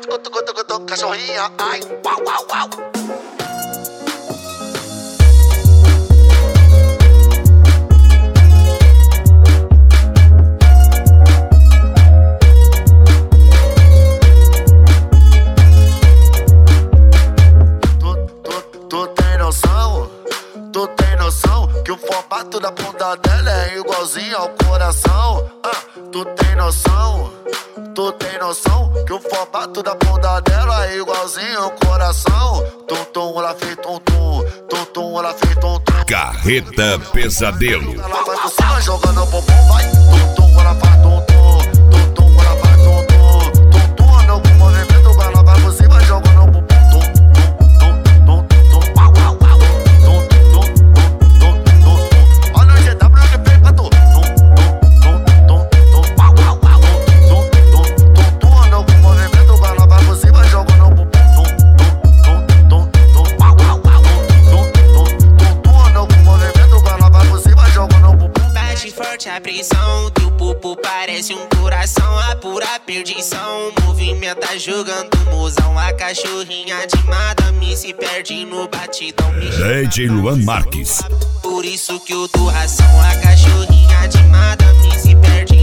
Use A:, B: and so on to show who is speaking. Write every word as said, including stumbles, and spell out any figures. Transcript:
A: tucu, tucu, tucu, tucu, cachorrinha, ai, uau, uau, uau.
B: Tu tem noção que o formato da bunda dela é igualzinho ao coração? Ah, tu tem noção? Tu tem noção que o formato da bunda dela é igualzinho ao coração? Tum tum, ela fez tum tum, tum tum, ela fez tum tum.
C: Carreta Pesadelo.
B: Ela vai por cima jogando o bumbum, vai. Tum tum, ela faz tum tum, tum tum, ela faz tum tum, tum tum, anda com movimento, ela vai por cima jogando o bumbum.
D: A prisão, teu pupo parece um coração, a pura perdição. Movimenta jogando mozão, a cachorrinha de madame se perde no batidão.
C: D J Luan Marques.
D: Por isso que eu dou ração, a cachorrinha de madame se perde